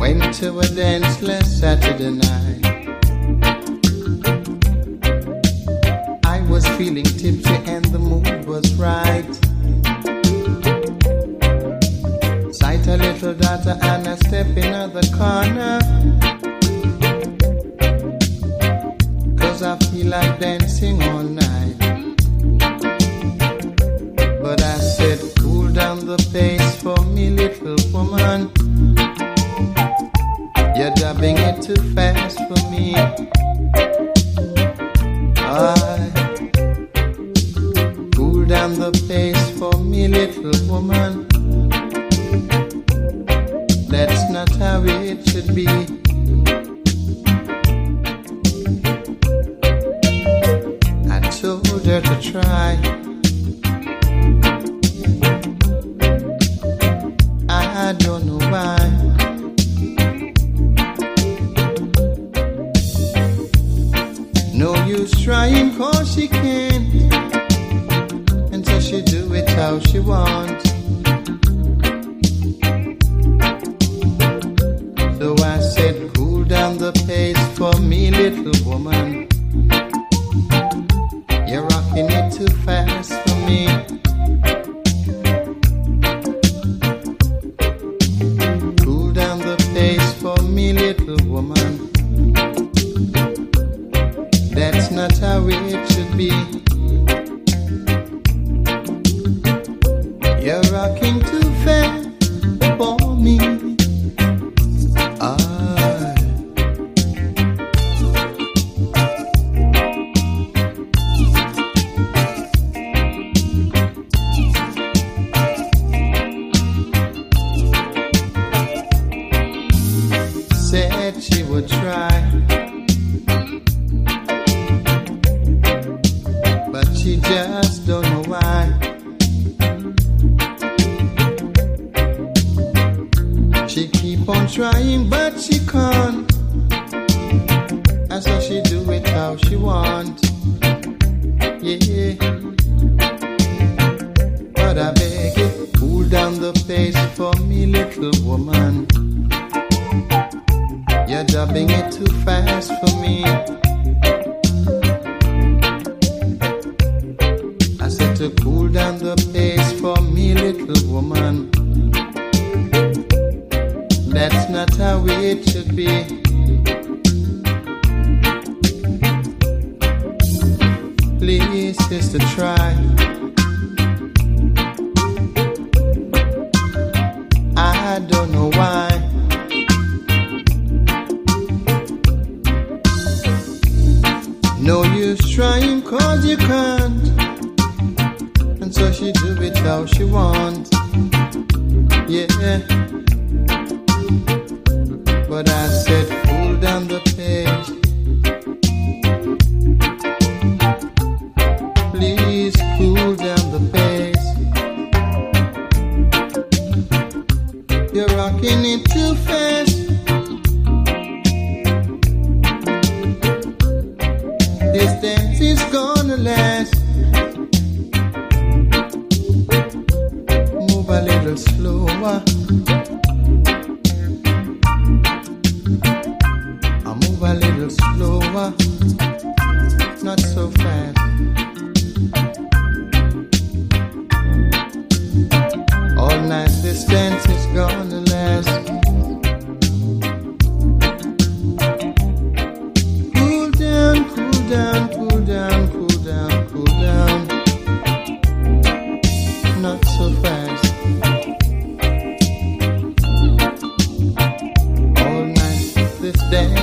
Went to a dance last Saturday night. I was feeling tipsy and the mood was right. Sight a little daughter and I step in the corner, 'cause I feel like dancing all night. But I said, cool down the pace for me, little woman. You're dubbing it too fast for me. Cool down the pace for me, little woman. That's not how it should be. I told her to try. I don't know why. No use trying 'cause she can't, and so she do it how she wants. So I said, cool down the pace for me, little woman. You're rocking it too fast for me. Cool down the pace for me, little woman. That's not how it should be. You're rocking too fast for me. Said she would try, but she just don't know why. She keep on trying, but she can't, and so she do it how she want. Yeah, but I beg you, cool down the pace for me, little woman. You're dubbing it too fast for me. I said to cool down the pace for me, little woman. That's not how it should be. Please, sister, try. I don't know why. No use trying 'cause you can't, and so she do it how she wants. Yeah, but I said cool down the pace. Please cool down the pace. You're rocking it too fast. This dance is gonna last. Move a little slower. I move a little slower, not so fast. All night this dance is gonna last. Cool down, cool down, cool down, cool down, cool down. Not so fast. All night this dance